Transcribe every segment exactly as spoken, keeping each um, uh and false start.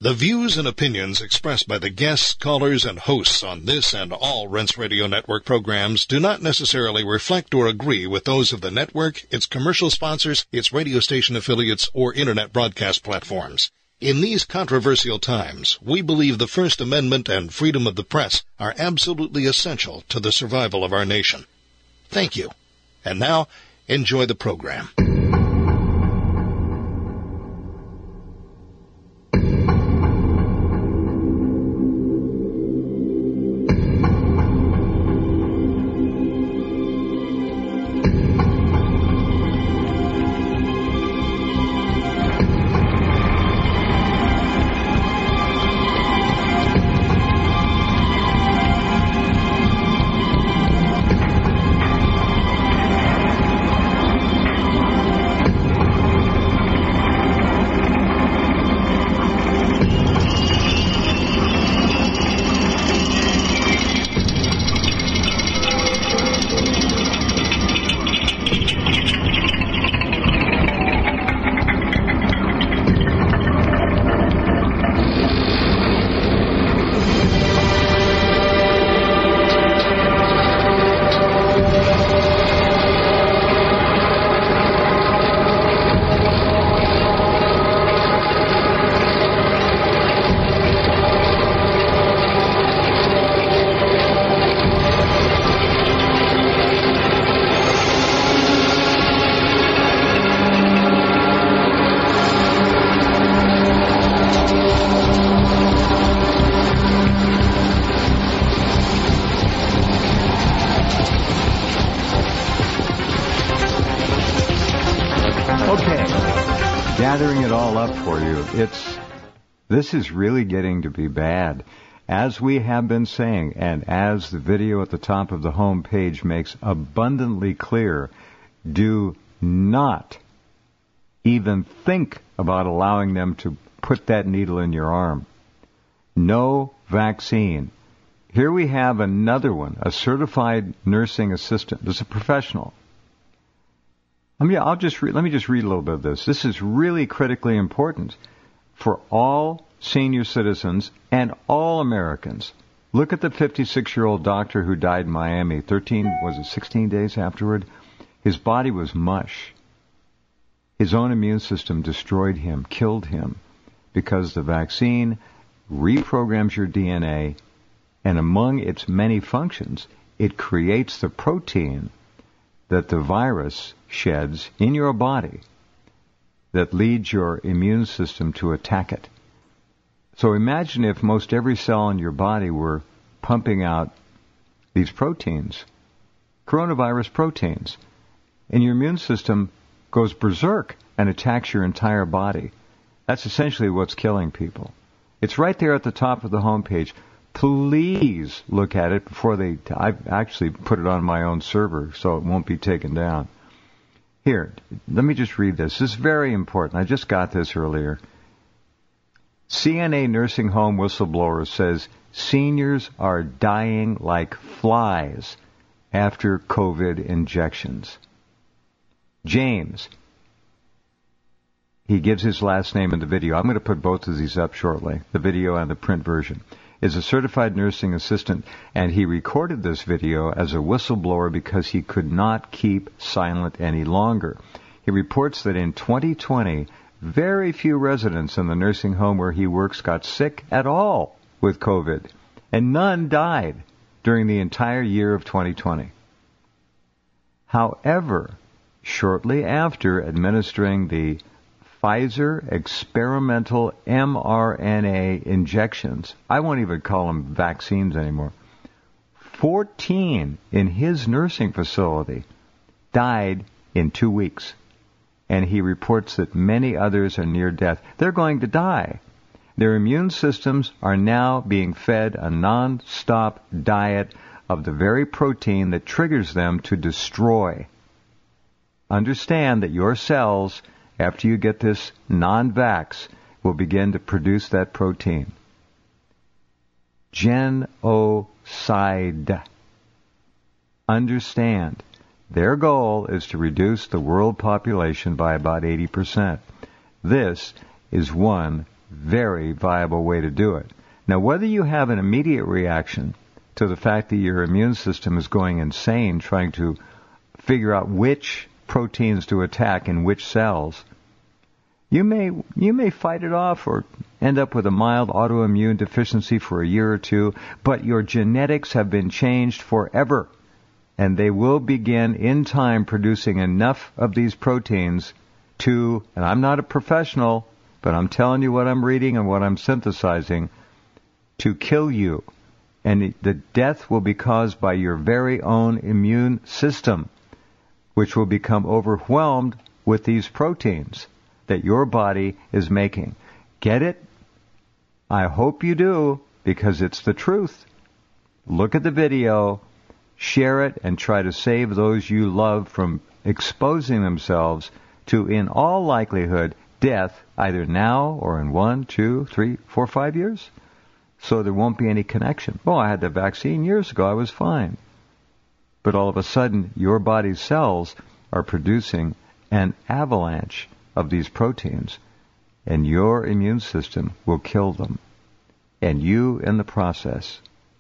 The views and opinions expressed by the guests, callers, and hosts on this and all Rense Radio Network programs do not necessarily reflect or agree with those of the network, its commercial sponsors, its radio station affiliates, or Internet broadcast platforms. In these controversial times, we believe the First Amendment and freedom of the press are absolutely essential to the survival of our nation. Thank you. And now, enjoy the program. It's, this is really getting to be bad. As we have been saying, and as the video at the top of the home page makes abundantly clear, do not even think about allowing them to put that needle in your arm. No vaccine. Here we have another one, a certified nursing assistant. This is a professional. I mean, I'll just re- let me just read a little bit of this. This is really critically important for all senior citizens and all Americans. Look at the fifty-six-year-old doctor who died in Miami. thirteen, was it sixteen days afterward? His body was mush. His own immune system destroyed him, killed him, because the vaccine reprograms your D N A, and among its many functions, it creates the protein that the virus sheds in your body that leads your immune system to attack it. So imagine if most every cell in your body were pumping out these proteins, coronavirus proteins, and your immune system goes berserk and attacks your entire body. That's essentially what's killing people. It's right there at the top of the homepage. Please look at it before they... I've actually put it on my own server so it won't be taken down. Here, let me just read this. This is very important. I just got this earlier. C N A nursing home whistleblower says seniors are dying like flies after COVID injections. James, he gives his last name in the video. I'm going to put both of these up shortly, the video and the print version, is a certified nursing assistant, and he recorded this video as a whistleblower because he could not keep silent any longer. He reports that in twenty twenty, very few residents in the nursing home where he works got sick at all with COVID, and none died during the entire year of twenty twenty. However, shortly after administering the Pfizer experimental mRNA injections, I won't even call them vaccines anymore, fourteen in his nursing facility died in two weeks. And he reports that many others are near death. They're going to die. Their immune systems are now being fed a non-stop diet of the very protein that triggers them to destroy. Understand that your cells, after you get this non-vax, will begin to produce that protein. Genocide. Understand, their goal is to reduce the world population by about eighty percent. This is one very viable way to do it. Now, whether you have an immediate reaction to the fact that your immune system is going insane trying to figure out which proteins to attack in which cells, you may you may fight it off or end up with a mild autoimmune deficiency for a year or two, but your genetics have been changed forever, and they will begin in time producing enough of these proteins to, and I'm not a professional, but I'm telling you what I'm reading and what I'm synthesizing, to kill you. And the death will be caused by your very own immune system, which will become overwhelmed with these proteins that your body is making. Get it? I hope you do, because it's the truth. Look at the video, share it, and try to save those you love from exposing themselves to, in all likelihood, death, either now or in one, two, three, four, five years. So there won't be any connection. Oh, I had the vaccine years ago. I was fine. But all of a sudden, your body's cells are producing an avalanche of these proteins, and your immune system will kill them, and you in the process.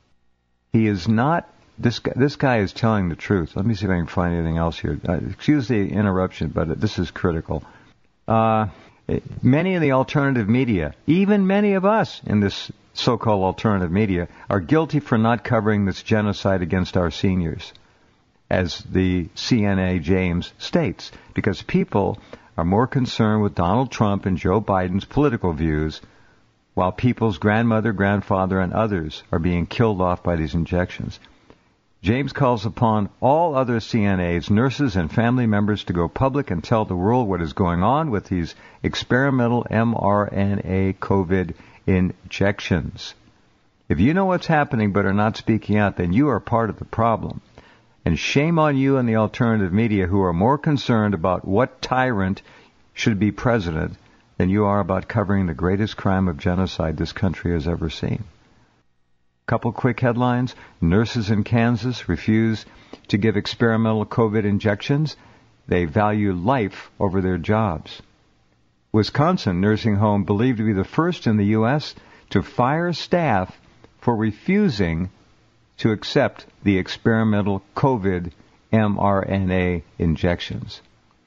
He is not, this guy, this guy is telling the truth. Let me see if I can find anything else here. Uh, excuse the interruption, but this is critical. Uh, many in the alternative media, even many of us in this so-called alternative media, are guilty for not covering this genocide against our seniors, as the C N A James states, because people are more concerned with Donald Trump and Joe Biden's political views, while people's grandmother, grandfather, and others are being killed off by these injections. James calls upon all other C N As, nurses, and family members to go public and tell the world what is going on with these experimental mRNA COVID injections. If you know what's happening but are not speaking out, then you are part of the problem. And shame on you and the alternative media who are more concerned about what tyrant should be president than you are about covering the greatest crime of genocide this country has ever seen. Couple quick headlines. Nurses in Kansas refuse to give experimental COVID injections. They value life over their jobs. Wisconsin nursing home believed to be the first in the U S to fire staff for refusing to accept the experimental COVID mRNA injections.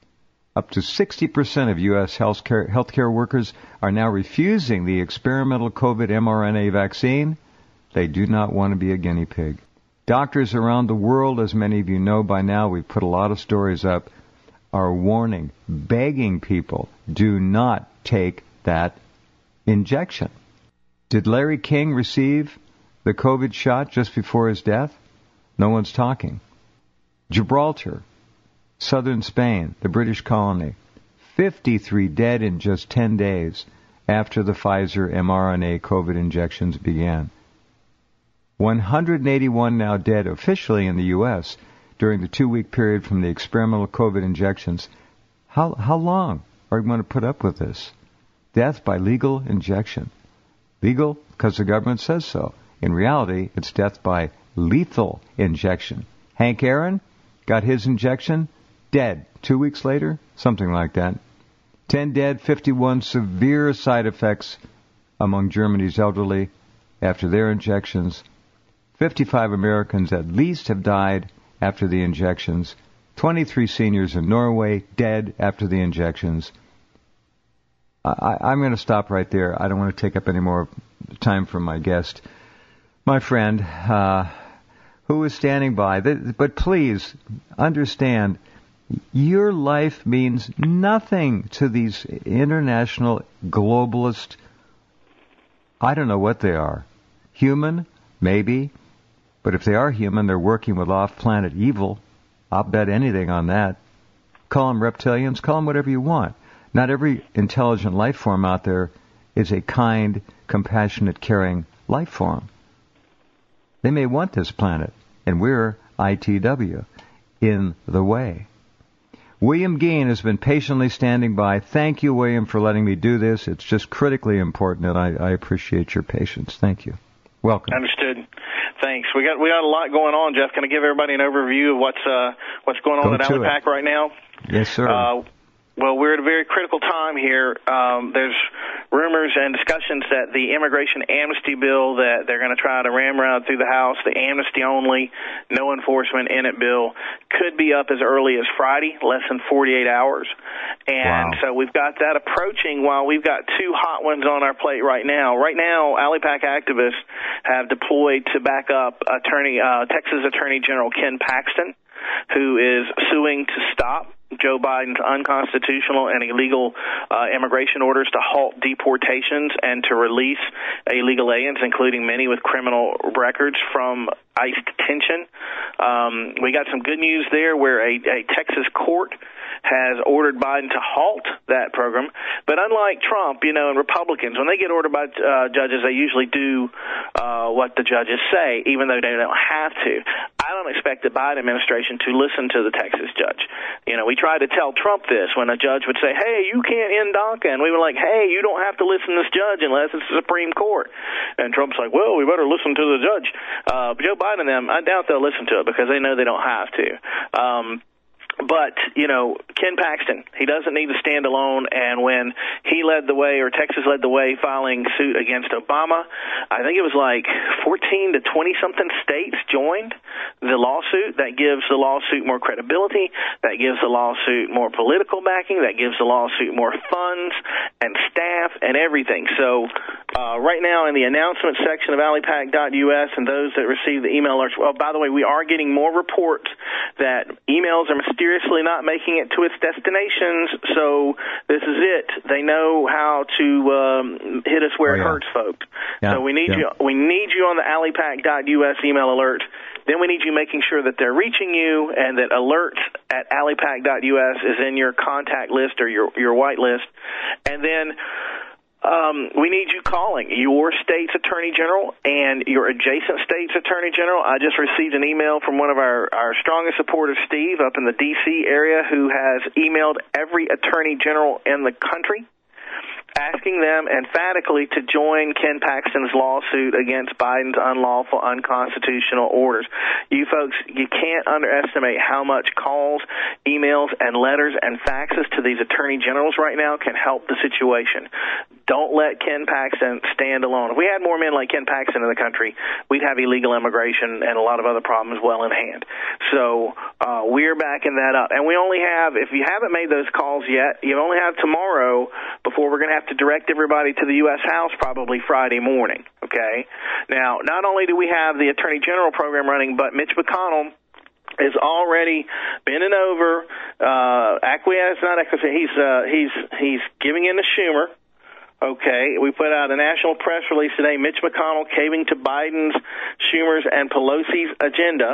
Up to sixty percent of U S healthcare, healthcare workers are now refusing the experimental COVID mRNA vaccine. They do not want to be a guinea pig. Doctors around the world, as many of you know by now, we've put a lot of stories up, are warning, begging people, do not take that injection. Did Larry King receive the COVID shot just before his death? No one's talking. Gibraltar, southern Spain, the British colony, fifty-three dead in just ten days after the Pfizer mRNA COVID injections began. one hundred eighty-one now dead officially in the U S during the two-week period from the experimental COVID injections. How how long are we going to put up with this? Death by legal injection. Legal because the government says so. In reality, it's death by lethal injection. Hank Aaron got his injection, dead. Two weeks later, something like that. Ten dead, fifty-one severe side effects among Germany's elderly after their injections. fifty-five Americans at least have died after the injections. twenty-three seniors in Norway dead after the injections. I, I'm going to stop right there. I don't want to take up any more time from my guest, my friend, uh, who is standing by. But please understand, your life means nothing to these international globalist, I don't know what they are. Human? Maybe. But if they are human, they're working with off-planet evil. I'll bet anything on that. Call them reptilians, call them whatever you want. Not every intelligent life form out there is a kind, compassionate, caring life form. They may want this planet, and we're I T W, in the way. William Geen has been patiently standing by. Thank you, William, for letting me do this. It's just critically important, and I, I appreciate your patience. Thank you. Welcome. Understood. Thanks. We got we got a lot going on, Jeff. Can I give everybody an overview of what's uh, what's going on Go at Allen Pack right now? Yes, sir. Uh, Well, we're at a very critical time here. Um, there's rumors and discussions that the immigration amnesty bill that they're going to try to ramrod through the House, the amnesty only, no enforcement in it bill, could be up as early as Friday, less than forty-eight hours. And wow. so we've got that approaching while we've got two hot ones on our plate right now. Right now, ALIPAC activists have deployed to back up Attorney uh, Texas Attorney General Ken Paxton, who is suing to stop Joe Biden's unconstitutional and illegal uh, immigration orders to halt deportations and to release illegal aliens, including many with criminal records, from ICE detention. Um, we got some good news there where a, a Texas court has ordered Biden to halt that program. But unlike Trump, you know, and Republicans, when they get ordered by uh, judges, they usually do uh, what the judges say, even though they don't have to. I don't expect the Biden administration to listen to the Texas judge. You know, we tried to tell Trump this when a judge would say, hey, you can't end DACA. And we were like, hey, you don't have to listen to this judge unless it's the Supreme Court. And Trump's like, well, we better listen to the judge. Uh, Joe Biden and them, I doubt they'll listen to it because they know they don't have to. Um, But, you know, Ken Paxton, he doesn't need to stand alone. And when he led the way, or Texas led the way, filing suit against Obama, I think it was like fourteen to twenty-something states joined the lawsuit. That gives the lawsuit more credibility. That gives the lawsuit more political backing. That gives the lawsuit more funds and staff and everything. So uh, right now in the announcement section of alipac dot U S and those that receive the email alerts, well, by the way, we are getting more reports that emails are mysterious not making it to its destinations, so this is it. They know how to um, hit us where oh, yeah. it hurts, folks. Yeah, so we need yeah. you. We need you on the alipac dot U S email alert. Then we need you making sure that they're reaching you, and that alerts at alipac dot U S is in your contact list or your your white list, and then. Um, we need you calling your state's attorney general and your adjacent state's attorney general. I just received an email from one of our, our strongest supporters, Steve, up in the D C area, who has emailed every attorney general in the country, asking them emphatically to join Ken Paxton's lawsuit against Biden's unlawful, unconstitutional orders. You folks, you can't underestimate how much calls, emails, and letters and faxes to these attorney generals right now can help the situation. Don't let Ken Paxton stand alone. If we had more men like Ken Paxton in the country, we'd have illegal immigration and a lot of other problems well in hand. So uh, we're backing that up. And we only have, if you haven't made those calls yet, you only have tomorrow before we're going to have to direct everybody to the U S House probably Friday morning, okay? Now, not only do we have the Attorney General program running, but Mitch McConnell is already bending over, uh, acquiesce, not acquiesce, he's, uh, he's, he's giving in to Schumer. Okay, we put out a national press release today, Mitch McConnell caving to Biden's, Schumer's, and Pelosi's agenda,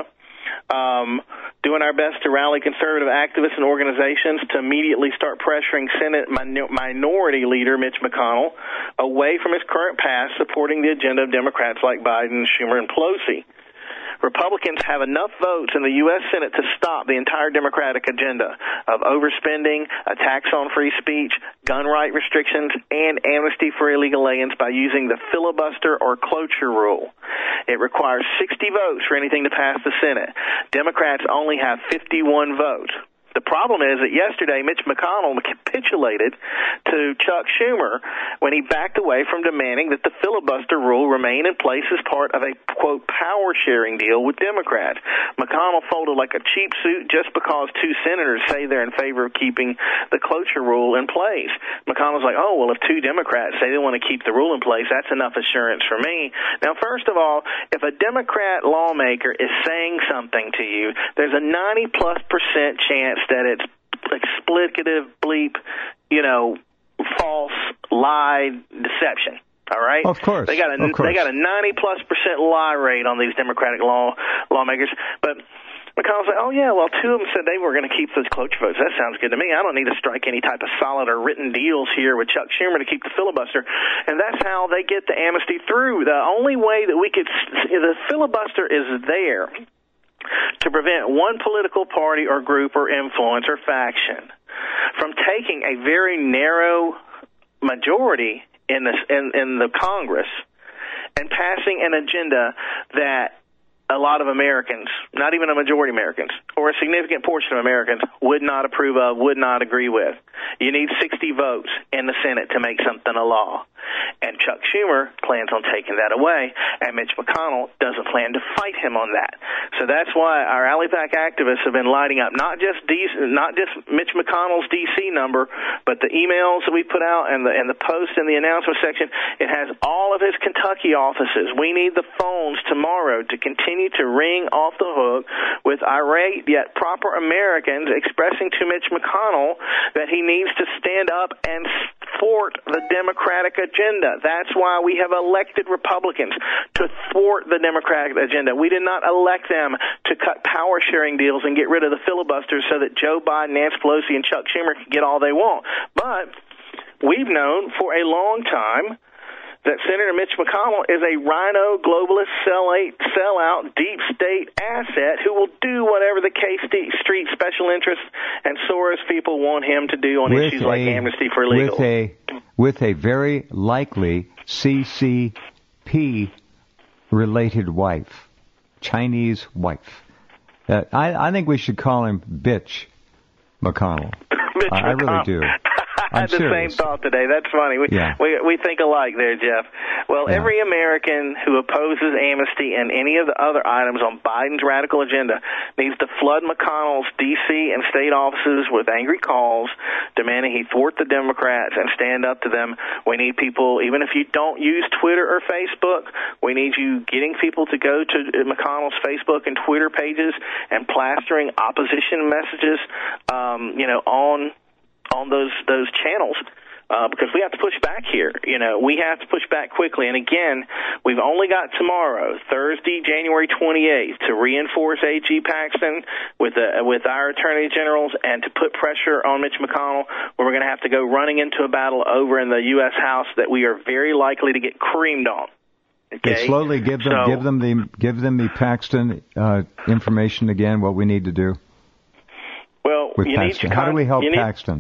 um, doing our best to rally conservative activists and organizations to immediately start pressuring Senate min- minority leader Mitch McConnell away from his current path, supporting the agenda of Democrats like Biden, Schumer, and Pelosi. Republicans have enough votes in the U S Senate to stop the entire Democratic agenda of overspending, attacks on free speech, gun right restrictions, and amnesty for illegal aliens by using the filibuster or cloture rule. It requires sixty votes for anything to pass the Senate. Democrats only have fifty-one votes. The problem is that yesterday Mitch McConnell capitulated to Chuck Schumer when he backed away from demanding that the filibuster rule remain in place as part of a, quote, power-sharing deal with Democrats. McConnell folded like a cheap suit just because two senators say they're in favor of keeping the cloture rule in place. McConnell's like, oh, well, if two Democrats say they want to keep the rule in place, that's enough assurance for me. Now, first of all, if a Democrat lawmaker is saying something to you, there's a ninety-plus percent chance that it's explicative, bleep, you know, false, lie, deception. All right. Of course. They got a of course. they got a ninety plus percent lie rate on these Democratic law lawmakers. But McConnell's like, oh yeah, well, two of them said they were going to keep those cloture votes. That sounds good to me. I don't need to strike any type of solid or written deals here with Chuck Schumer to keep the filibuster. And that's how they get the amnesty through. The only way that we could, the filibuster is there to prevent one political party or group or influence or faction from taking a very narrow majority in the in, in the Congress and passing an agenda that a lot of Americans, not even a majority of Americans, or a significant portion of Americans, would not approve of, would not agree with. You need sixty votes in the Senate to make something a law. And Chuck Schumer plans on taking that away, and Mitch McConnell doesn't plan to fight him on that. So that's why our AlleyPack activists have been lighting up not just D C, not just Mitch McConnell's D C number, but the emails that we put out and the and the post in the announcement section. It has all of his Kentucky offices. We need the phones tomorrow to continue to ring off the hook with irate yet proper Americans expressing to Mitch McConnell that he needs to stand up and thwart the Democratic agenda. That's why we have elected Republicans, to thwart the Democratic agenda. We did not elect them to cut power sharing deals and get rid of the filibusters so that Joe Biden, Nancy Pelosi, and Chuck Schumer can get all they want. But we've known for a long time that Senator Mitch McConnell is a rhino, globalist, sellout, deep state asset who will do whatever the K-Street special interests and Soros people want him to do on with issues a, like amnesty for illegals. With a, with a very likely C C P-related wife, Chinese wife. Uh, I, I think we should call him Bitch McConnell. Mitch I, I really do. I had the serious. same thought today. That's funny. We, yeah. we we think alike there, Jeff. Well, yeah. every American who opposes amnesty and any of the other items on Biden's radical agenda needs to flood McConnell's D C and state offices with angry calls demanding he thwart the Democrats and stand up to them. We need people, even if you don't use Twitter or Facebook, we need you getting people to go to McConnell's Facebook and Twitter pages and plastering opposition messages, um, you know, on on those those channels, uh, because we have to push back here. You know, we have to push back quickly. And again, we've only got tomorrow, Thursday, January twenty-eighth, to reinforce A G Paxton with the, with our attorney generals and to put pressure on Mitch McConnell, where we're going to have to go running into a battle over in the U S House that we are very likely to get creamed on. Okay? Okay, slowly give them so, give them the give them the Paxton uh, information again. What we need to do. Well, with you Paxton. need to How do we help need, Paxton?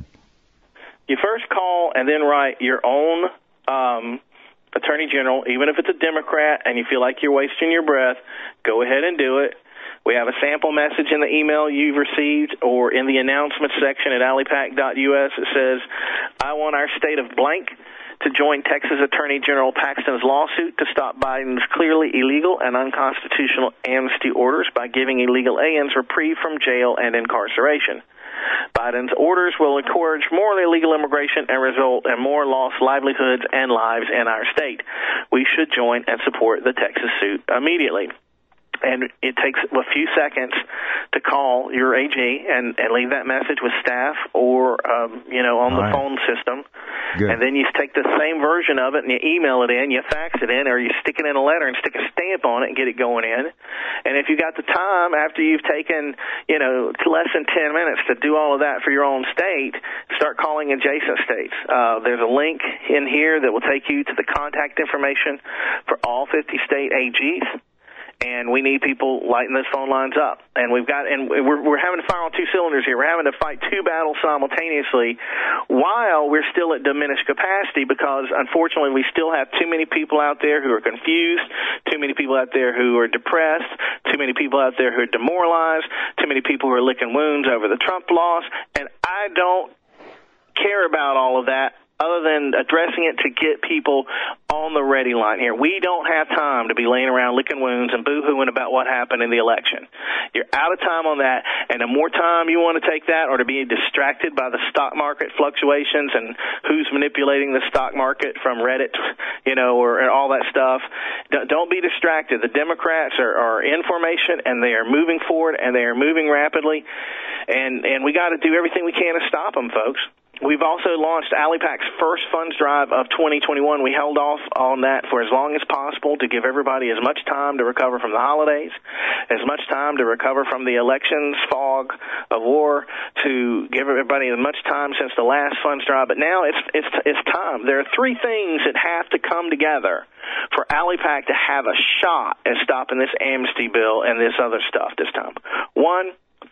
You first call and then write your own um, attorney general, even if it's a Democrat and you feel like you're wasting your breath. Go ahead and do it. We have a sample message in the email you've received or in the announcement section at alleypack dot U S. It says, I want our state of blank to join Texas Attorney General Paxton's lawsuit to stop Biden's clearly illegal and unconstitutional amnesty orders by giving illegal aliens reprieve from jail and incarceration. Biden's orders will encourage more illegal immigration and result in more lost livelihoods and lives in our state. We should join and support the Texas suit immediately. And it takes a few seconds to call your A G and, and leave that message with staff or, um, you know, on All the right. phone system. Good. And then you take the same version of it and you email it in, you fax it in, or you stick it in a letter and stick a stamp on it and get it going in. And if you got the time after you've taken, you know, less than ten minutes to do all of that for your own state, start calling adjacent states. Uh, there's a link in here that will take you to the contact information for all fifty state A Gs. And we need people lighting those phone lines up. And we've got, and we're, we're having to fire on two cylinders here. We're having to fight two battles simultaneously while we're still at diminished capacity because, unfortunately, we still have too many people out there who are confused, too many people out there who are depressed, too many people out there who are demoralized, too many people who are licking wounds over the Trump loss. And I don't care about all of that, other than addressing it to get people on the ready line here. We don't have time to be laying around licking wounds and boo-hooing about what happened in the election. You're out of time on that, and the more time you want to take that or to be distracted by the stock market fluctuations and who's manipulating the stock market from Reddit, you know, or, or all that stuff, don't be distracted. The Democrats are, are in formation, and they are moving forward, and they are moving rapidly, and, and we got to do everything we can to stop them, folks. We've also launched AlleyPack's first funds drive of twenty twenty-one. We held off on that for as long as possible to give everybody as much time to recover from the holidays, as much time to recover from the elections fog of war, to give everybody as much time since the last funds drive. But now it's it's it's time. There are three things that have to come together for AlleyPack to have a shot at stopping this amnesty bill and this other stuff this time. One,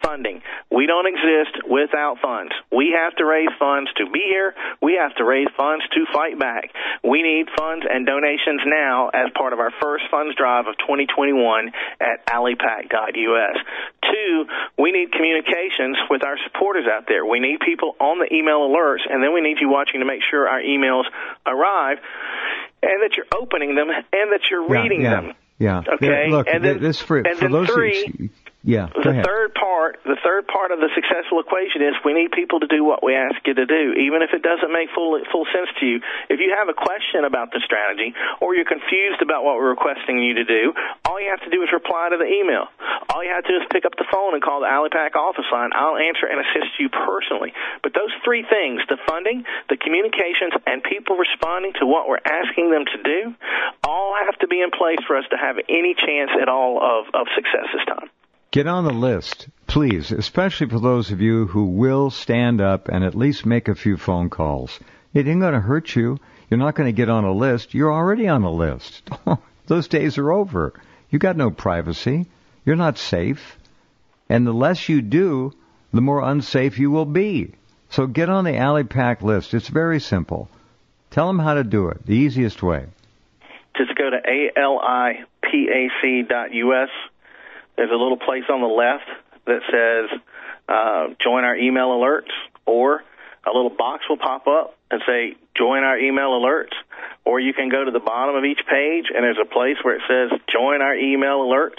funding. We don't exist without funds. We have to raise funds to be here. We have to raise funds to fight back. We need funds and donations now as part of our first funds drive of twenty twenty-one at allipac dot U S. Two, we need communications with our supporters out there. We need people on the email alerts, and then we need you watching to make sure our emails arrive and that you're opening them and that you're yeah, reading yeah, them. Yeah. Okay. Look, and then, this for, and for then those three. Who, yeah. Go the ahead. third part, the third part of the successful equation is we need people to do what we ask you to do, even if it doesn't make full full sense to you. If you have a question about the strategy or you're confused about what we're requesting you to do, all you have to do is reply to the email. All you have to do is pick up the phone and call the Allipac office line. I'll answer and assist you personally. But those three things, the funding, the communications, and people responding to what we're asking them to do, all have to be in place for us to have any chance at all of, of success this time. Get on the list, please, especially for those of you who will stand up and at least make a few phone calls. It ain't going to hurt you. You're not going to get on a list. You're already on a list. Those days are over. You got no privacy. You're not safe. And the less you do, the more unsafe you will be. So get on the Allipac list. It's very simple. Tell them how to do it, the easiest way. Just go to A L I P A C dot U S. There's a little place on the left that says uh, join our email alerts, or a little box will pop up and say join our email alerts, or you can go to the bottom of each page and there's a place where it says join our email alerts.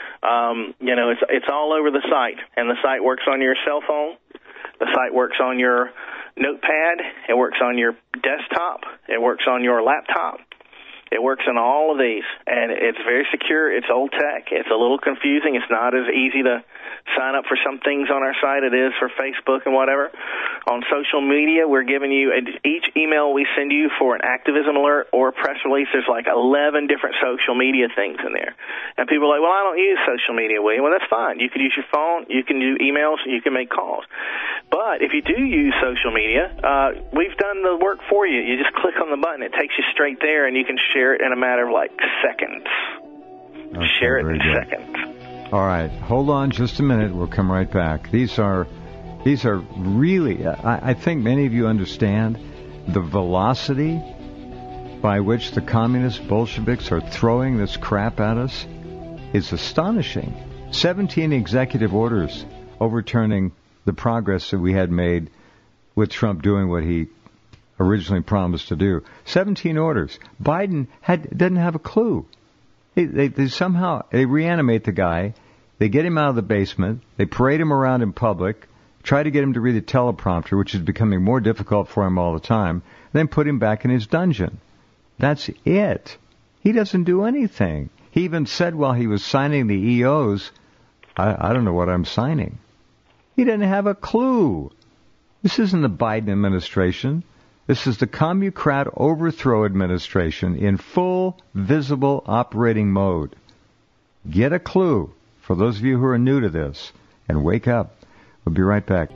Um, you know, it's it's all over the site, and the site works on your cell phone. The site works on your notepad. It works on your desktop. It works on your laptop. It works on all of these, and it's very secure. It's old tech. It's a little confusing. It's not as easy to sign up for some things on our site it is for Facebook and whatever. On social media, we're giving you each email we send you for an activism alert or a press release. There's like eleven different social media things in there. And people are like, well, I don't use social media, William. Well, that's fine. You can use your phone. You can do emails. You can make calls. But if you do use social media, uh, we've done the work for you. You just click on the button. It takes you straight there, and you can share it in a matter of like seconds. Okay, share it in good. seconds. All right, hold on just a minute. We'll come right back. These are, these are really. I, I think many of you understand the velocity by which the communist Bolsheviks are throwing this crap at us is astonishing. Seventeen executive orders overturning the progress that we had made with Trump doing what he originally promised to do. Seventeen orders. Biden had doesn't have a clue. They, they, they somehow they reanimate the guy. They get him out of the basement. They parade him around in public. Try to get him to read a teleprompter, which is becoming more difficult for him all the time. Then put him back in his dungeon. That's it. He doesn't do anything. He even said while he was signing the E Os, I, I don't know what I'm signing. He didn't have a clue. This isn't the Biden administration. This is the Commucrat overthrow administration in full, visible operating mode. Get a clue, for those of you who are new to this, and wake up. We'll be right back.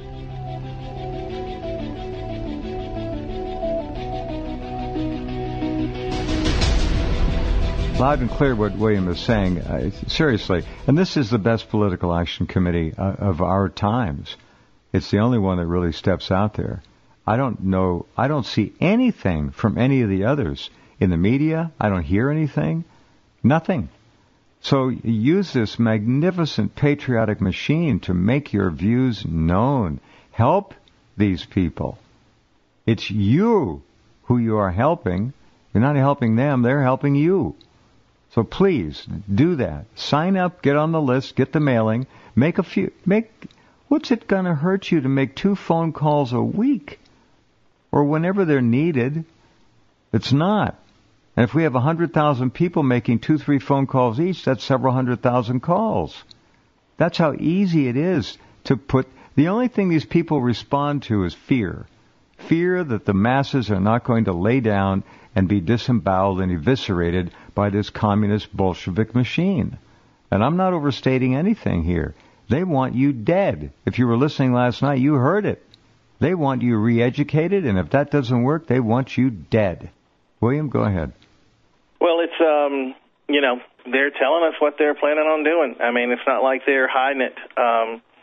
Loud and clear what William is saying, uh, seriously. And this is the best political action committee uh, of our times. It's the only one that really steps out there. I don't know, I don't see anything from any of the others. In the media, I don't hear anything. Nothing. So use this magnificent patriotic machine to make your views known. Help these people. It's you who you are helping. You're not helping them, they're helping you. So please do that. Sign up, get on the list, get the mailing, make a few, make, what's it going to hurt you to make two phone calls a week? Or whenever they're needed? It's not. And if we have one hundred thousand people making two, three phone calls each, that's several hundred thousand calls. That's how easy it is to put, the only thing these people respond to is fear. Fear that the masses are not going to lay down and be disemboweled and eviscerated by this communist Bolshevik machine. And I'm not overstating anything here. They want you dead. If you were listening last night, you heard it. They want you re-educated, and if that doesn't work, they want you dead. William, go ahead. Well, it's, um, you know, they're telling us what they're planning on doing. I mean, it's not like they're hiding it. Um,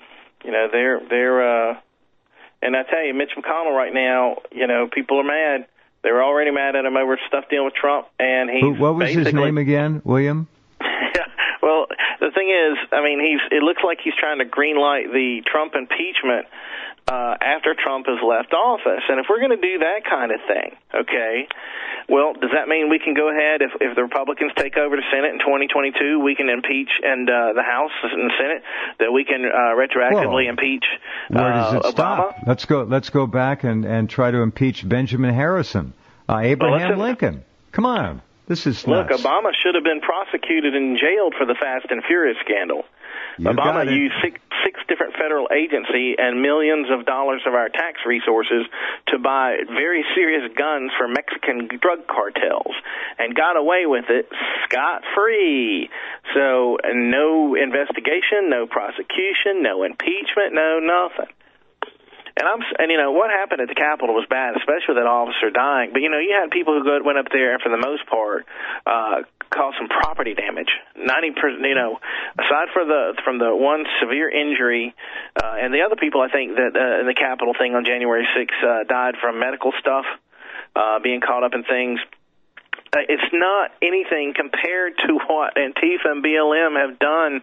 You know, they're they're. Uh, and I tell you, Mitch McConnell right now, you know, people are mad. They were already mad at him over stuff dealing with Trump, and he's Who, what was his name again, William? Well, the thing is, I mean, he's. It looks like he's trying to greenlight the Trump impeachment uh, after Trump has left office. And if we're going to do that kind of thing, okay, well, does that mean we can go ahead, if, if the Republicans take over the Senate in twenty twenty-two, we can impeach and uh, the House and the Senate, that we can uh, retroactively Whoa. impeach uh, Where does it Obama? Stop? Let's go. Let's go back and, and try to impeach Benjamin Harrison, uh, Abraham well, Lincoln. Come on. This is Look, nuts. Obama should have been prosecuted and jailed for the Fast and Furious scandal. You Obama used six, six different federal agencies and millions of dollars of our tax resources to buy very serious guns for Mexican drug cartels and got away with it scot-free. So no investigation, no prosecution, no impeachment, no nothing. And I'm, and you know what happened at the Capitol was bad, especially that officer dying. But you know, you had people who go, went up there and, for the most part, uh, caused some property damage. Ninety percent, you know, aside for the from the one severe injury, uh, and the other people, I think that uh, in the Capitol thing on January sixth uh, died from medical stuff, uh, being caught up in things. Uh, it's not anything compared to what Antifa and B L M have done.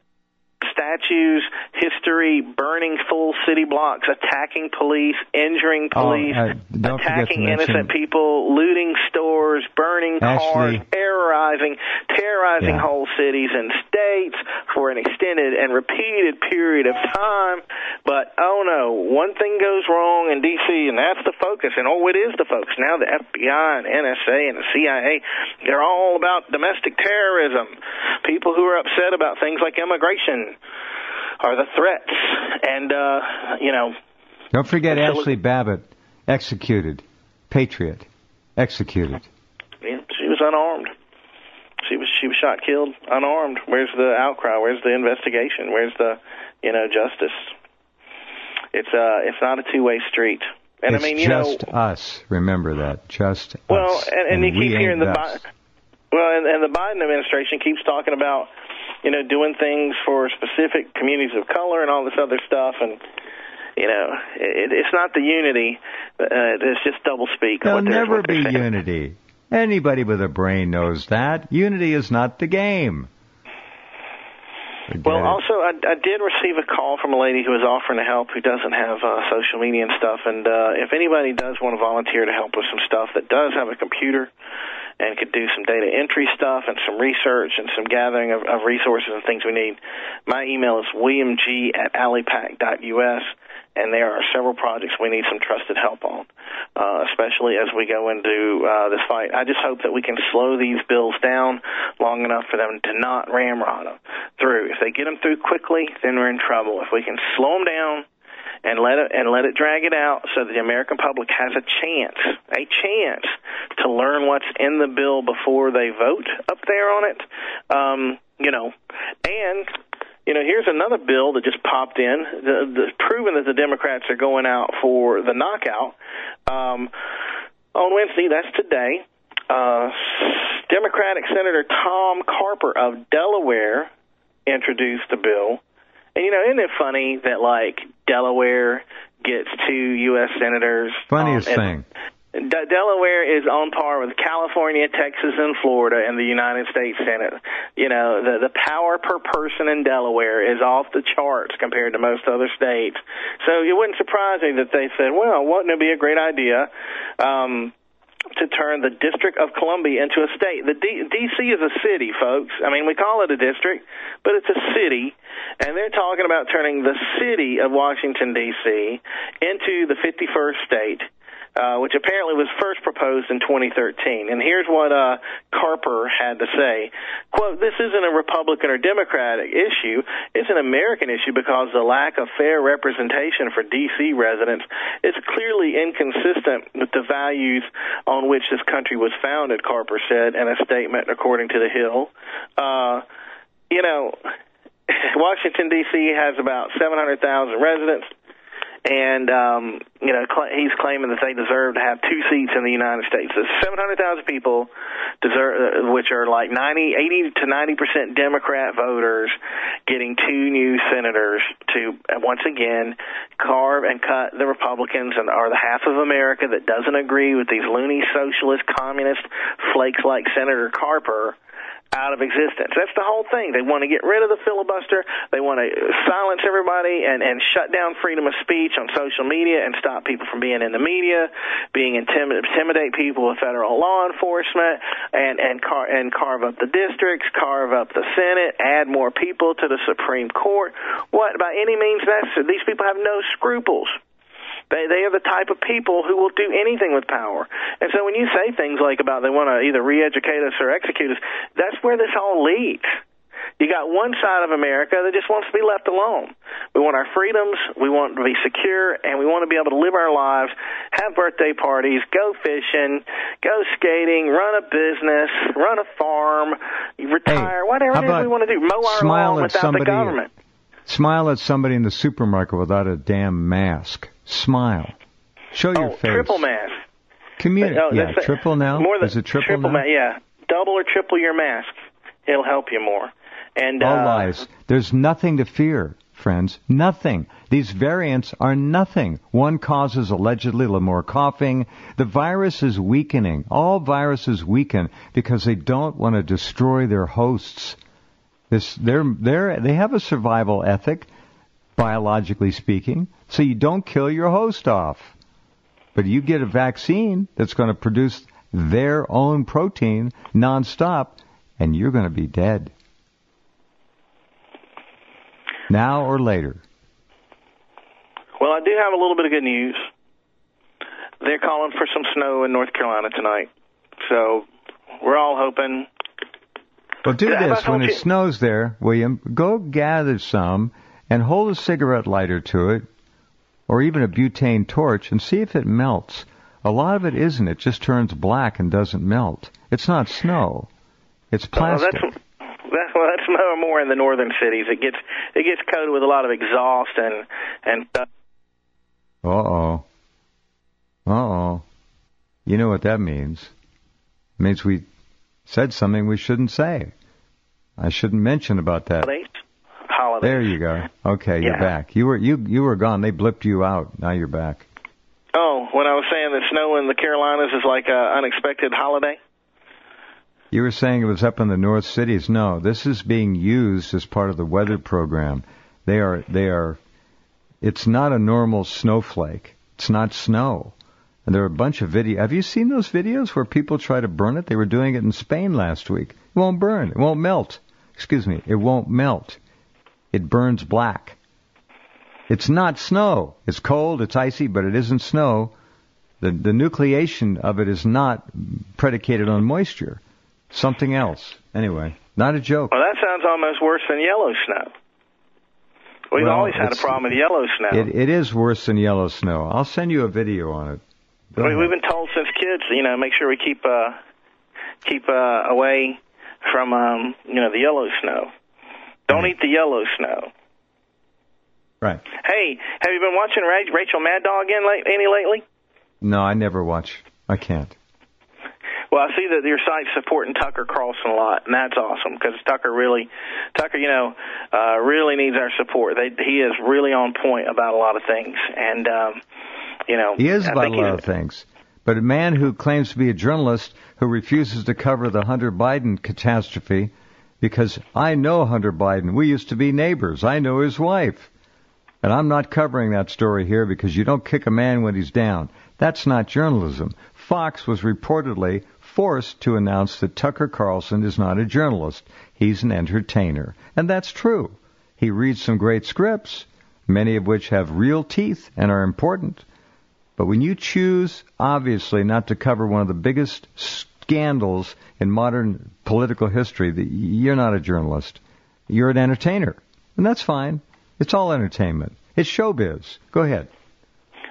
Statues, history, burning full city blocks, attacking police, injuring police, oh, uh, attacking innocent people, looting stores, burning Ashley. cars, terrorizing, terrorizing yeah. whole cities and states for an extended and repeated period of time. But, oh no, one thing goes wrong in D C, and that's the focus, and oh, it is the focus. Now the F B I and N S A and the C I A, they're all about domestic terrorism. People who are upset about things like immigration are the threats. And, uh, you know. Don't forget Ashley Babbitt, executed. Patriot, executed. Yeah, she was unarmed. She was she was shot, killed, unarmed. Where's the outcry? Where's the investigation? Where's the, you know, justice? It's uh, it's not a two-way street. And it's I mean, you just know, us. Remember that, just well, us. and, and, and you keep hearing the Bi- well, and, and the Biden administration keeps talking about, you know, doing things for specific communities of color and all this other stuff, and you know, it, it's not the unity. Uh, it's just doublespeak. There'll never be saying. unity. Anybody with a brain knows that. Unity is not the game. Forget well, it. also, I, I did receive a call from a lady who was offering to help who doesn't have uh, social media and stuff, and uh, if anybody does want to volunteer to help with some stuff that does have a computer and could do some data entry stuff and some research and some gathering of, of resources and things we need, my email is williamg at allipac dot u s, and there are several projects we need some trusted help on, uh, especially as we go into uh, this fight. I just hope that we can slow these bills down long enough for them to not ramrod them through. If they get them through quickly, then we're in trouble. If we can slow them down and let it and let it drag it out so that the American public has a chance, a chance to learn what's in the bill before they vote up there on it, um, you know, and... You know, here's another bill that just popped in, the, the, proving that the Democrats are going out for the knockout. Um, on Wednesday, that's today, uh, Democratic Senator Tom Carper of Delaware introduced the bill. And, you know, isn't it funny that, like, Delaware gets two U S senators? Funniest um, thing. De- Delaware is on par with California, Texas, and Florida in the United States Senate. You know, the the power per person in Delaware is off the charts compared to most other states. So it wouldn't surprise me that they said, well, wouldn't it be a great idea um, to turn the District of Columbia into a state? The D- D.C. is a city, folks. I mean, we call it a district, but it's a city. And they're talking about turning the city of Washington, D C into the fifty-first state. Uh, which apparently was first proposed in twenty thirteen. And here's what uh, Carper had to say. Quote, this isn't a Republican or Democratic issue. It's an American issue because the lack of fair representation for D C residents is clearly inconsistent with the values on which this country was founded, Carper said in a statement according to The Hill. Uh, you know, Washington, D C has about seven hundred thousand residents. and um, you know cl- he's claiming that they deserve to have two seats in the United States. There's seven hundred thousand people deserve, uh, which are like ninety, eighty to ninety percent Democrat voters, getting two new senators to uh, once again carve and cut the Republicans and are the half of America that doesn't agree with these loony socialist communist flakes like Senator Carper out of existence. That's the whole thing. They want to get rid of the filibuster. They want to silence everybody and, and shut down freedom of speech on social media and stop people from being in the media, being intimid- intimidate people with federal law enforcement, and and, car- and carve up the districts, carve up the Senate, add more people to the Supreme Court. What, by any means necessary? These people have no scruples. They they are the type of people who will do anything with power. And so when you say things like about they want to either re-educate us or execute us, that's where this all leads. You got one side of America that just wants to be left alone. We want our freedoms, we want to be secure, and we want to be able to live our lives, have birthday parties, go fishing, go skating, run a business, run a farm, retire, hey, whatever it is we want to do, mow our lawn without somebody, the government. Smile at somebody in the supermarket without a damn mask. Smile. Show your oh, face. Triple mask. Communi- oh, yeah, triple now? More than Is it triple, triple now? Ma- yeah, double or triple your mask. It'll help you more. And All uh, lies. There's nothing to fear, friends. Nothing. These variants are nothing. One causes allegedly a little more coughing. The virus is weakening. All viruses weaken because they don't want to destroy their hosts. This, they're, they're, they have a survival ethic, biologically speaking, so you don't kill your host off. But you get a vaccine that's going to produce their own protein nonstop, and you're going to be dead. Now or later. Well, I do have a little bit of good news. They're calling for some snow in North Carolina tonight. So we're all hoping. Well, do Yeah, this. When it you- snows there, William, go gather some and hold a cigarette lighter to it, or even a butane torch, and see if it melts. A lot of it isn't. It just turns black and doesn't melt. It's not snow. It's plastic. Well, that's, that's, well, that's more- more in the northern cities. It gets it gets coated with a lot of exhaust and and stuff. Uh-oh. Uh-oh. You know what that means. It means we said something we shouldn't say. I shouldn't mention about that. Holidays. Holidays. There you go. Okay, you're Yeah. back. You were you you were gone. They blipped you out. Now you're back. Oh, when I was saying that snow in the Carolinas is like an unexpected holiday? You were saying it was up in the North cities. No, this is being used as part of the weather program. They are they are it's not a normal snowflake. It's not snow. And there are a bunch of videos. Have you seen those videos where people try to burn it? They were doing it in Spain last week. It won't burn. It won't melt. Excuse me. It won't melt. It burns black. It's not snow. It's cold, it's icy, but it isn't snow. The, the nucleation of it is not predicated on moisture. Something else. Anyway, not a joke. Well, that sounds almost worse than yellow snow. We've Well, always had a it's- problem with yellow snow. It, it is worse than yellow snow. I'll send you a video on it. Go we, ahead. we've been told since kids, you know, make sure we keep uh, keep uh, away from, um, you know, the yellow snow. Don't Right. eat the yellow snow. Right. Hey, have you been watching Ra- Rachel Mad Dog in late, any lately? No, I never watch. I can't. Well, I see that your site's supporting Tucker Carlson a lot, and that's awesome because Tucker really, Tucker, you know, uh, really needs our support. They, he is really on point about a lot of things, and um, you know, He is I about a think lot he's- of things. But a man who claims to be a journalist who refuses to cover the Hunter Biden catastrophe because I know Hunter Biden. We used to be neighbors. I know his wife. And I'm not covering that story here because you don't kick a man when he's down. That's not journalism. Fox was reportedly forced to announce that Tucker Carlson is not a journalist. He's an entertainer. And that's true. He reads some great scripts, many of which have real teeth and are important. But when you choose, obviously, not to cover one of the biggest scandals in modern political history, you're not a journalist. You're an entertainer. And that's fine. It's all entertainment. It's showbiz. Go ahead.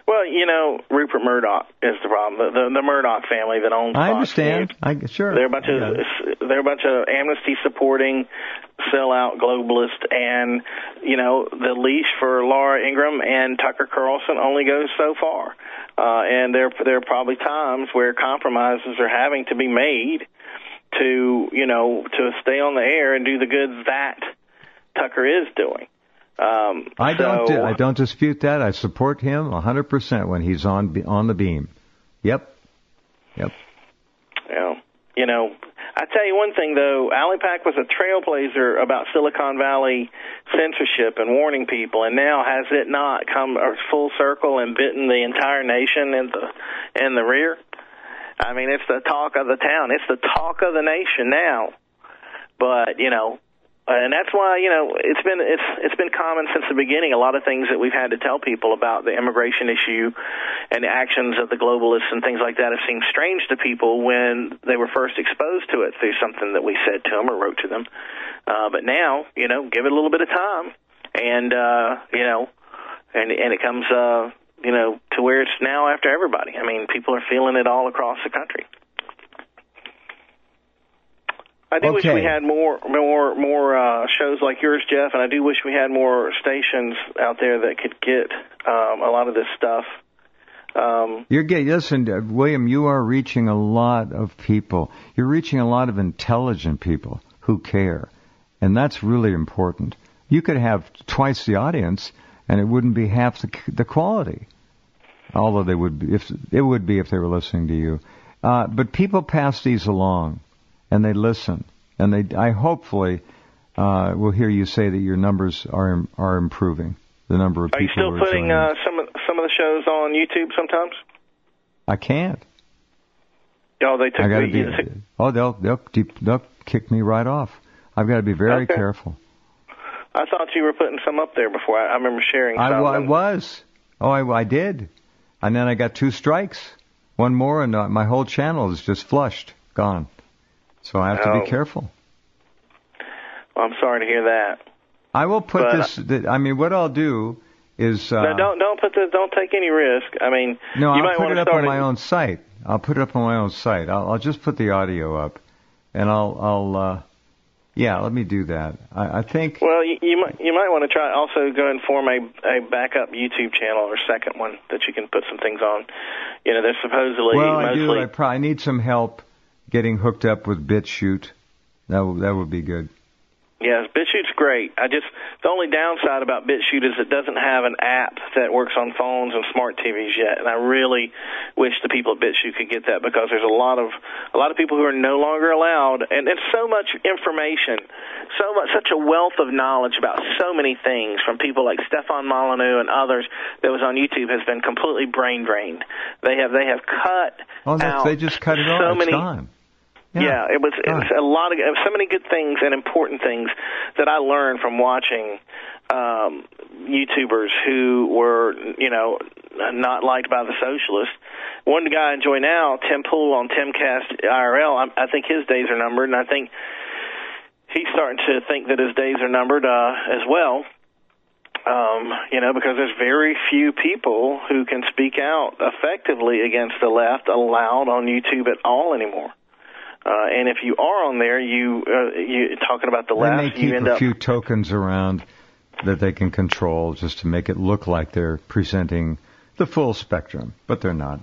Well, you know, Rupert Murdoch is the problem. The, the, the Murdoch family that owns Fox I understand. News. I sure. They're a bunch of they're a bunch of amnesty supporting, sellout globalists, and you know the leash for Laura Ingraham and Tucker Carlson only goes so far. Uh, and there there are probably times where compromises are having to be made to you know to stay on the air and do the good that Tucker is doing. Um, I don't. so, I don't dispute that. I support him one hundred percent when he's on on the beam. Yep. Yep. Yeah. You know, I tell you one thing though. AliPac was a trailblazer about Silicon Valley censorship and warning people, and now has it not come full circle and bitten the entire nation in the in the rear? I mean, it's the talk of the town. It's the talk of the nation now. But you know. And that's why, you know, it's been it's it's been common since the beginning. A lot of things that we've had to tell people about the immigration issue and the actions of the globalists and things like that have seemed strange to people when they were first exposed to it through something that we said to them or wrote to them. Uh, but now, you know, give it a little bit of time, and uh, you know, and and it comes, uh, you know, to where it's now after everybody. I mean, people are feeling it all across the country. I do okay. wish we had more, more, more uh, shows like yours, Jeff, and I do wish we had more stations out there that could get um, a lot of this stuff. Um, You're getting, listen, uh, William, you are reaching a lot of people. You're reaching a lot of intelligent people who care, and that's really important. You could have twice the audience, and it wouldn't be half the, the quality. Although they would be, if it would be if they were listening to you. Uh, but people pass these along. And they listen, and they. I hopefully uh, will hear you say that your numbers are are improving. The number of are people. You still who are putting uh, some of some of the shows on YouTube sometimes? I can't. Oh, they took I gotta the, be. you, Oh, they'll they'll deep, they'll kick me right off. I've got to be very okay. careful. I thought you were putting some up there before. I, I remember sharing. I, some I and, was. Oh, I, I did, and then I got two strikes. One more, and uh, my whole channel is just flushed, gone. So I have to oh. be careful. Well, I'm sorry to hear that. I will put but, this. The, I mean, what I'll do is. Uh, no, don't don't put the don't take any risk. I mean, no, you I'll might put want it to up start on my it. own site. I'll put it up on my own site. I'll, I'll just put the audio up, and I'll I'll. Uh, yeah, let me do that. I, I think. Well, you, you might you might want to try also go and form a a backup YouTube channel or second one that you can put some things on. You know, there's supposedly well, mostly. I do. I probably need some help getting hooked up with BitChute. That w- that would be good. Yes, BitChute's great. I just the only downside about BitChute is it doesn't have an app that works on phones and smart T Vs yet, and I really wish the people at BitChute could get that because there's a lot of a lot of people who are no longer allowed, and it's so much information, so much such a wealth of knowledge about so many things from people like Stefan Molyneux and others that was on YouTube has been completely brain drained. They have they have cut Oh, no, out they just cut it off. so It's many. gone. Yeah, yeah it was it was a lot of so many good things and important things that I learned from watching um, YouTubers who were, you know, not liked by the socialists. One guy I enjoy now, Tim Pool on Timcast I R L. I, I think his days are numbered, and I think he's starting to think that his days are numbered uh, as well. Um, you know, because there's very few people who can speak out effectively against the left allowed on YouTube at all anymore. Uh, and if you are on there, you uh, you talking about the left, they may keep you end a up few tokens around that they can control just to make it look like they're presenting the full spectrum, but they're not.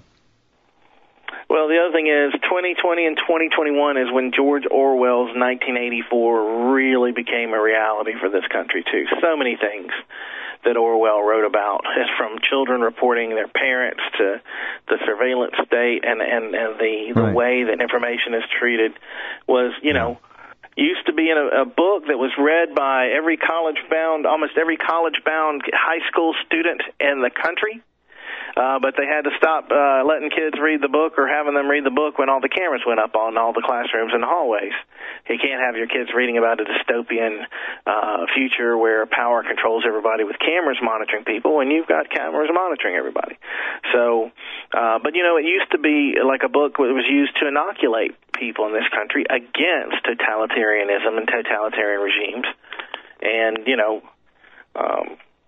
Well, the other thing is twenty twenty and twenty twenty-one is when George Orwell's nineteen eighty-four really became a reality for this country, too. So many things that Orwell wrote about, from children reporting their parents to the surveillance state and, and, and the, the right. way that information is treated was, you know, used to be in a, a book that was read by every college-bound, almost every college-bound high school student in the country. Uh, but they had to stop uh, letting kids read the book or having them read the book when all the cameras went up on all the classrooms and hallways. You can't have your kids reading about a dystopian uh, future where power controls everybody with cameras monitoring people when you've got cameras monitoring everybody. So, uh, but, you know, it used to be like a book that was used to inoculate people in this country against totalitarianism and totalitarian regimes. And, you know, um,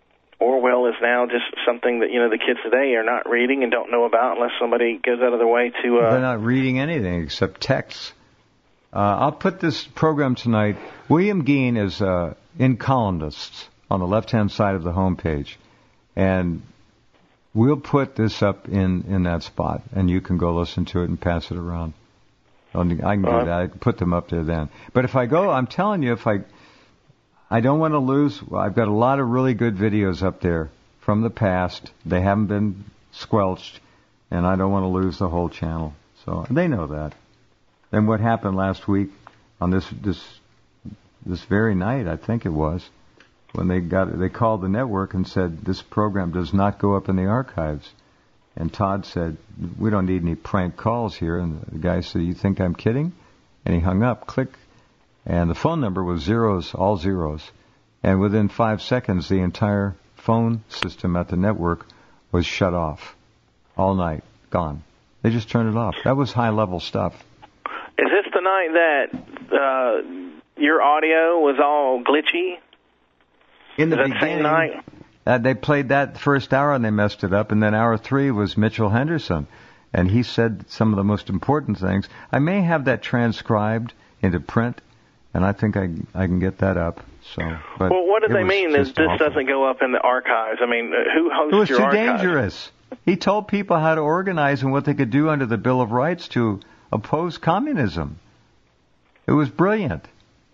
Orwell is now just something that, you know, the kids today are not reading and don't know about unless somebody goes out of their way to... Uh, They're not reading anything except texts. Uh, I'll put this program tonight. William Geen is uh, in columnists on the left-hand side of the homepage. And we'll put this up in, in that spot, and you can go listen to it and pass it around. I can do uh, that. I can put them up there then. But if I go, I'm telling you, if I... I don't want to lose. I've got a lot of really good videos up there from the past. They haven't been squelched, and I don't want to lose the whole channel. So they know that. And what happened last week on this this this very night, I think it was, when they got they called the network and said this program does not go up in the archives. And Todd said, "We don't need any prank calls here." And the guy said, "You think I'm kidding?" And he hung up. Click. And the phone number was zeros, all zeros. And within five seconds, the entire phone system at the network was shut off. All night. Gone. They just turned it off. That was high-level stuff. Is this the night that uh, your audio was all glitchy? In the Is that beginning, same night? Uh, they played that first hour and they messed it up. And then hour three was Mitchell Henderson. And he said some of the most important things. I may have that transcribed into print. And I think I I can get that up. So, but well, what do they mean that this awful. doesn't go up in the archives? I mean, who hosts It was your too archives? dangerous. He told people how to organize and what they could do under the Bill of Rights to oppose communism. It was brilliant.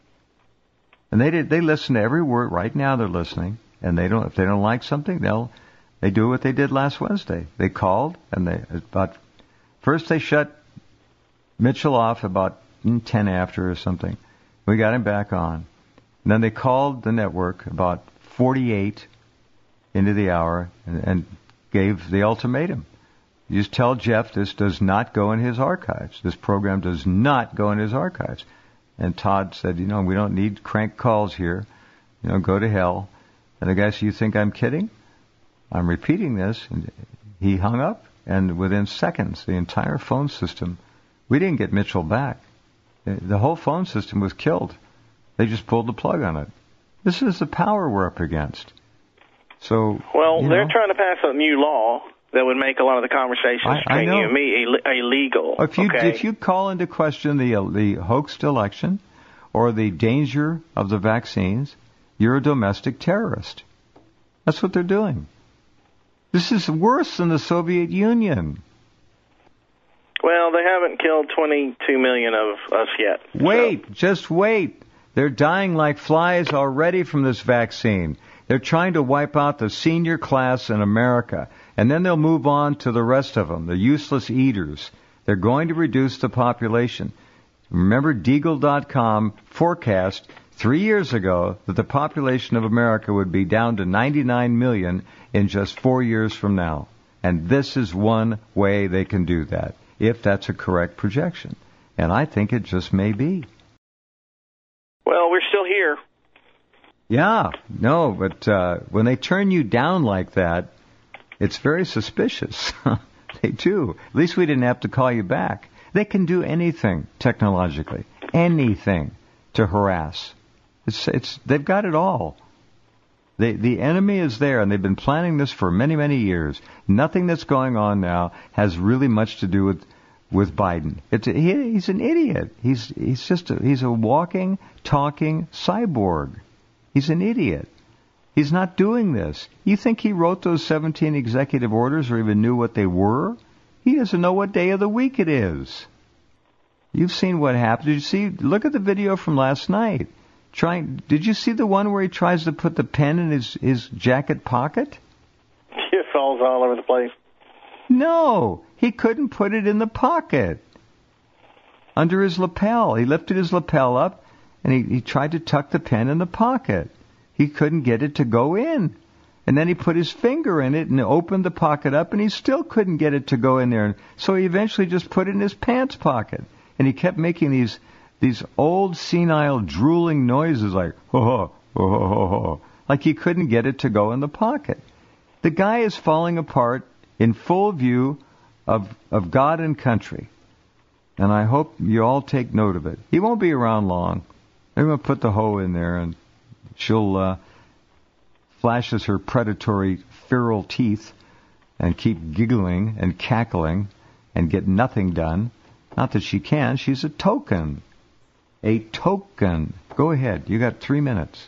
And they did. They listen to every word. Right now, they're listening. And they don't. If they don't like something, they'll they do what they did last Wednesday. They called and they about first they shut Mitchell off about ten after or something. We got him back on. And then they called the network about forty-eight into the hour and, and gave the ultimatum. You just tell Jeff this does not go in his archives. This program does not go in his archives. And Todd said, you know, we don't need crank calls here. You know, go to hell. And I guess you think I'm kidding? I'm repeating this. And he hung up, and within seconds, the entire phone system, we didn't get Mitchell back. The whole phone system was killed. They just pulled the plug on it. This is the power we're up against. So, well, you they're know, trying to pass a new law that would make a lot of the conversations I, I between know. you and me Ill- illegal. If you okay? if you call into question the uh, the hoaxed election or the danger of the vaccines, you're a domestic terrorist. That's what they're doing. This is worse than the Soviet Union. Well, they haven't killed twenty-two million of us yet. Wait, so. just wait. They're dying like flies already from this vaccine. They're trying to wipe out the senior class in America, and then they'll move on to the rest of them, the useless eaters. They're going to reduce the population. Remember, Deagle dot com forecast three years ago that the population of America would be down to ninety-nine million in just four years from now. And this is one way they can do that, if that's a correct projection. And I think it just may be. Well, we're still here. Yeah, no, but uh, when they turn you down like that, it's very suspicious. They do. At least we didn't have to call you back. They can do anything technologically, anything to harass. It's it's they've got it all. The the enemy is there, and they've been planning this for many many years. Nothing that's going on now has really much to do with with Biden. It's a, he, he's an idiot. He's he's just a, he's a walking, talking cyborg. He's an idiot. He's not doing this. You think he wrote those seventeen executive orders or even knew what they were? He doesn't know what day of the week it is. You've seen what happened. Did you see? Look at the video from last night. Trying. Did you see the one where he tries to put the pen in his, his jacket pocket? It falls all over the place. No, he couldn't put it in the pocket. Under his lapel. He lifted his lapel up, and he, he tried to tuck the pen in the pocket. He couldn't get it to go in. And then he put his finger in it and opened the pocket up, and he still couldn't get it to go in there. So he eventually just put it in his pants pocket. And he kept making these these old, senile, drooling noises like, ho, ho, ho, ho, ho, ho, like he couldn't get it to go in the pocket. The guy is falling apart in full view of of God and country. And I hope you all take note of it. He won't be around long. They're going to put the hoe in there, and she'll uh, flashes her predatory feral teeth and keep giggling and cackling and get nothing done. Not that she can. She's a token. A token. Go ahead. You got three minutes.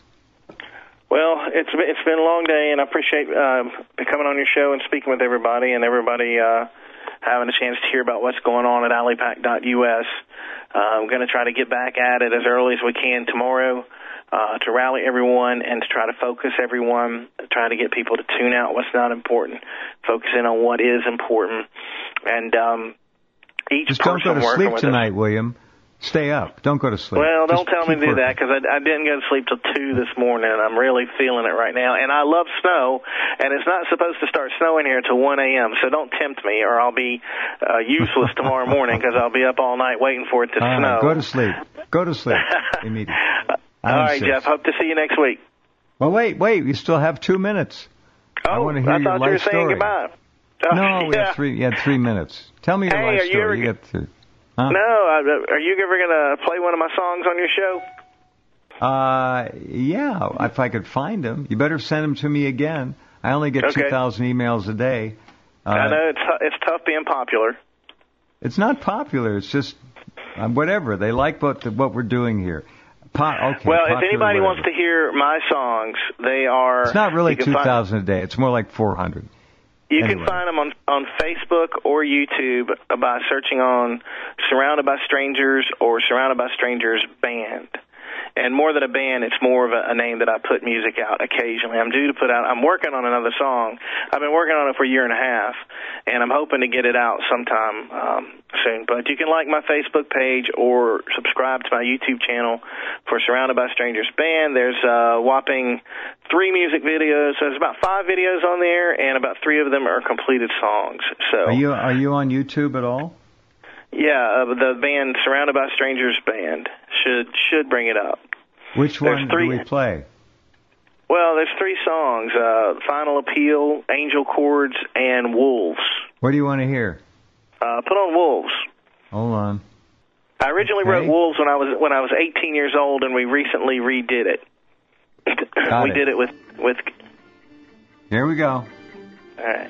Well, it's it's been a long day, and I appreciate uh, coming on your show and speaking with everybody, and everybody uh, having a chance to hear about what's going on at Allipac dot U S. Uh, I'm going to try to get back at it as early as we can tomorrow uh, to rally everyone and to try to focus everyone, try to get people to tune out what's not important, focus in on what is important, and um, each Just person don't go to working sleep with tonight, us. William. Stay up. Don't go to sleep. Well, don't Just tell me keep to do working. that, because I, I didn't go to sleep till two this morning, and I'm really feeling it right now. And I love snow, and it's not supposed to start snowing here till one a.m., so don't tempt me, or I'll be uh, useless tomorrow morning, because I'll be up all night waiting for it to All snow. right, go to sleep. Go to sleep immediately. All right, Jeff. Hope to see you next week. Well, wait, wait. You still have two minutes. Oh, I want to hear I your thought you were life saying story. goodbye. Oh, No, we yeah. had three. You had three minutes. Tell me your Hey, life are you story. ever- You got to. Huh? No, uh, are you ever going to play one of my songs on your show? Uh, yeah, if I could find them. You better send them to me again. I only get Okay. two thousand emails a day. Uh, I know it's it's tough being popular. It's not popular. It's just uh, whatever. They like what what we're doing here. Po- okay, Well, if popular, anybody whatever. wants to hear my songs, they are... It's not really you can two find- thousand a day. It's more like four hundred. You Anyway. can find them on, on Facebook or YouTube by searching on Surrounded by Strangers or Surrounded by Strangers Band. And more than a band, it's more of a, a name that I put music out occasionally. I'm due to put out, I'm working on another song. I've been working on it for a year and a half, and I'm hoping to get it out sometime um, soon. But you can like my Facebook page or subscribe to my YouTube channel for Surrounded by Strangers Band. There's a whopping three music videos. So there's about five videos on there, and about three of them are completed songs. So Are you are you on YouTube at all? yeah, uh, the band Surrounded by Strangers Band should should bring it up. Which There's one three- do we play? Well, there's three songs, uh, Final Appeal, Angel Chords, and Wolves. What do you want to hear? Uh, put on Wolves. Hold on. I originally Okay. wrote Wolves when I was when I was eighteen years old, and we recently redid it. Got we it. did it with, with... Here we go. All right.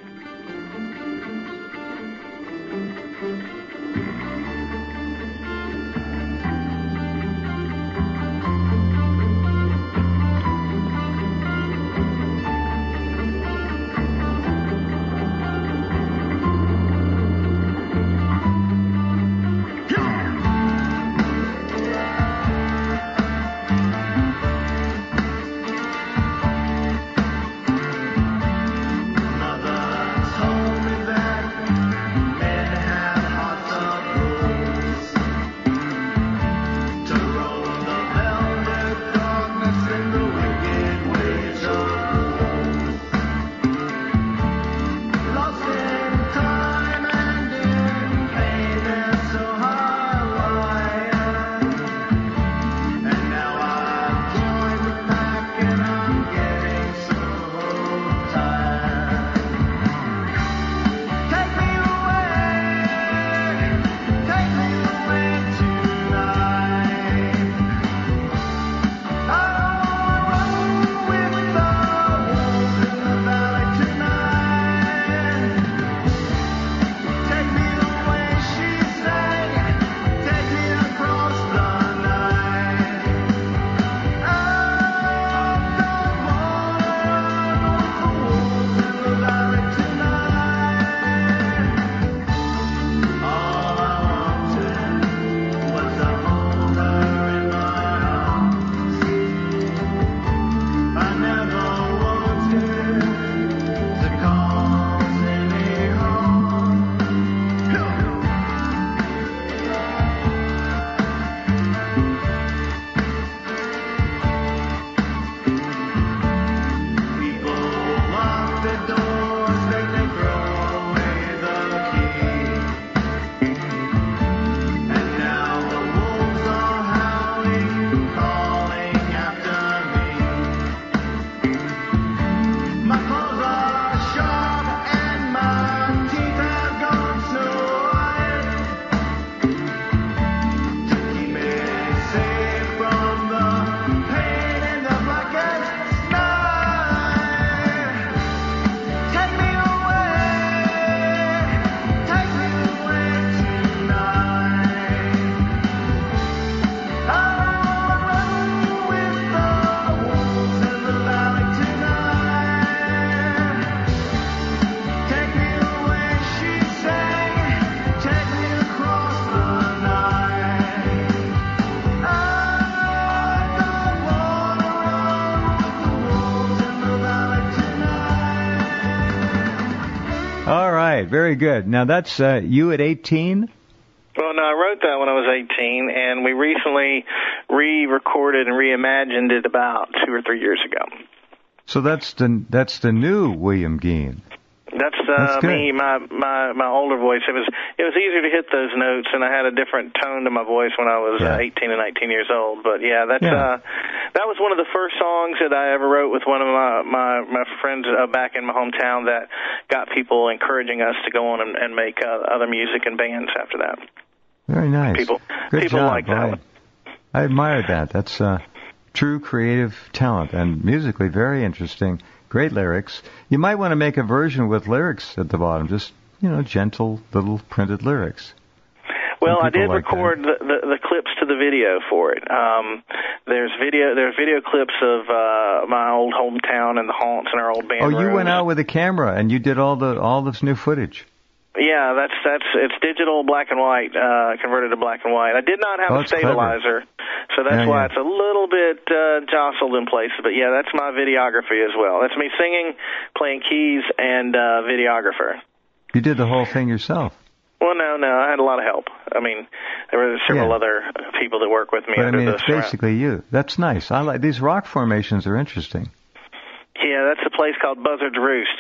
right, very good. Now that's uh, you at eighteen? Well, no, I wrote that when I was eighteen, and we recently re-recorded and reimagined it about two or three years ago. So that's the that's the new William Gein. That's, uh, That's me, my, my my older voice. It was it was easier to hit those notes, and I had a different tone to my voice when I was yeah. uh, eighteen and nineteen years old. But yeah, that's yeah. uh, that was one of the first songs that I ever wrote with one of my my, my friends uh, back in my hometown that got people encouraging us to go on and, and make uh, other music and bands after that. Very nice. People Good people job. like that. I, I admired that. That's uh, true creative talent, and musically very interesting. Great lyrics. You might want to make a version with lyrics at the bottom, just, you know, gentle little printed lyrics. Well, I did like record the, the, the clips to the video for it. Um, there's video there's video clips of uh, my old hometown and the haunts and our old band Oh, you rooms. went out with a camera and you did all the all this new footage. Yeah, that's that's it's digital black and white, uh, converted to black and white. I did not have oh, a stabilizer, clever. so that's yeah, why yeah. it's a little bit uh, jostled in places. But yeah, that's my videography as well. That's me singing, playing keys, and uh, videographer. You did the whole thing yourself. Well, no, no, I had a lot of help. I mean, there were several yeah. other people that work with me. But under I mean, this it's basically you. That's nice. I like these rock formations are interesting. Yeah, that's a place called Buzzard's Roost.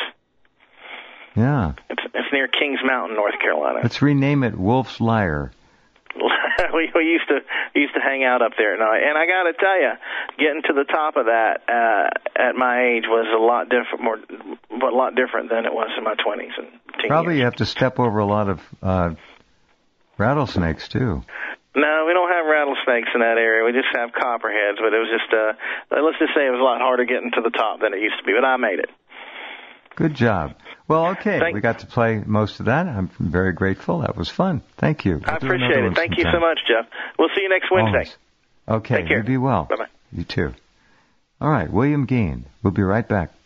Yeah. It's, it's near Kings Mountain, North Carolina. Let's rename it Wolf's Lair. we, we used to we used to hang out up there at night, and I got to tell you, getting to the top of that uh, at my age was a lot different, more, a lot different than it was in my twenties and teen Probably years. you have to step over a lot of uh, rattlesnakes too. No, we don't have rattlesnakes in that area. We just have copperheads, but it was just uh, let's just say it was a lot harder getting to the top than it used to be, but I made it. Good job. Well, okay, Thank- we got to play most of that. I'm very grateful. That was fun. Thank you. I We'll do appreciate another it. one Thank you so sometime. much, Jeff. We'll see you next Wednesday. Always. Okay, Take care. you be well. Bye-bye. You too. All right, William Gein. We'll be right back.